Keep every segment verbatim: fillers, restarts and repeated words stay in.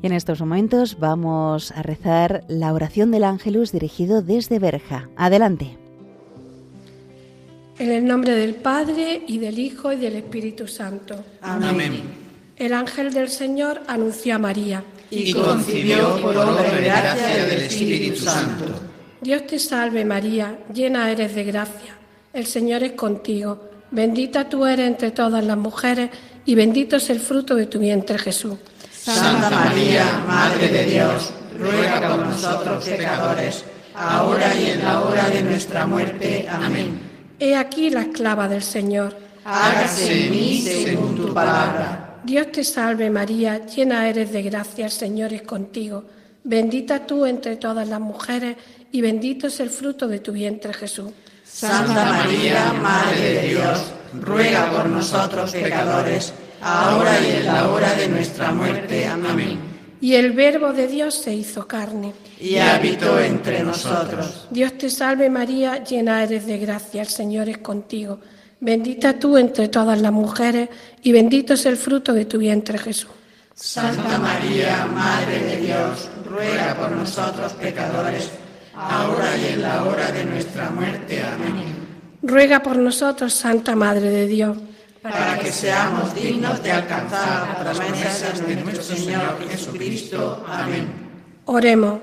Y en estos momentos vamos a rezar la oración del Ángelus dirigido desde Berja. Adelante. En el nombre del Padre, y del Hijo, y del Espíritu Santo. Amén. El ángel del Señor anunció a María. Y concibió por obra de gracia del Espíritu Santo. Dios te salve María, llena eres de gracia. El Señor es contigo. Bendita tú eres entre todas las mujeres, y bendito es el fruto de tu vientre, Jesús. Santa María, Madre de Dios, ruega por nosotros pecadores, ahora y en la hora de nuestra muerte. Amén. He aquí la esclava del Señor. Hágase en mí según tu palabra. Dios te salve María, llena eres de gracia, el Señor es contigo. Bendita tú entre todas las mujeres, y bendito es el fruto de tu vientre, Jesús. Santa María, Madre de Dios, ruega por nosotros pecadores, ahora y en la hora de nuestra muerte. Amén. Y el Verbo de Dios se hizo carne. Y habitó entre nosotros. Dios te salve María, llena eres de gracia, el Señor es contigo. Bendita tú entre todas las mujeres, y bendito es el fruto de tu vientre, Jesús. Santa María, Madre de Dios, ruega por nosotros pecadores, ahora y en la hora de nuestra muerte. Amén. Ruega por nosotros, Santa Madre de Dios, para que seamos dignos de alcanzar las promesas de nuestro Señor Jesucristo. Amén. Oremos.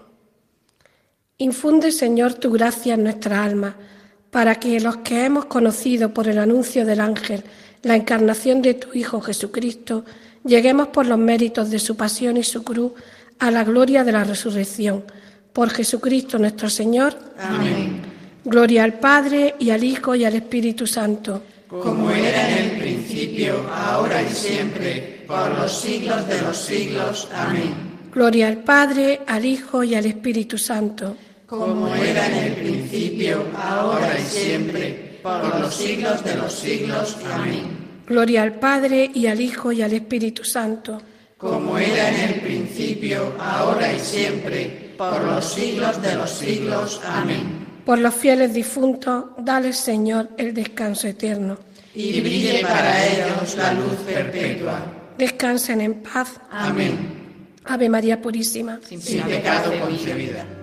Infunde, Señor, tu gracia en nuestra alma, para que los que hemos conocido por el anuncio del ángel la encarnación de tu Hijo Jesucristo, lleguemos por los méritos de su pasión y su cruz a la gloria de la resurrección. Por Jesucristo nuestro Señor. Amén. Gloria al Padre, y al Hijo, y al Espíritu Santo. Como era en el principio, ahora y siempre, por los siglos de los siglos. Amén. Gloria al Padre, al Hijo, y al Espíritu Santo. Como era en el principio, ahora y siempre, por los siglos de los siglos. Amén. Gloria al Padre, y al Hijo, y al Espíritu Santo. Como era en el principio, ahora y siempre, por los siglos de los siglos. Amén. Por los fieles difuntos, dale, Señor, el descanso eterno. Y brille para ellos la luz perpetua. Descansen en paz. Amén. Ave María Purísima. Sin pecado concebida.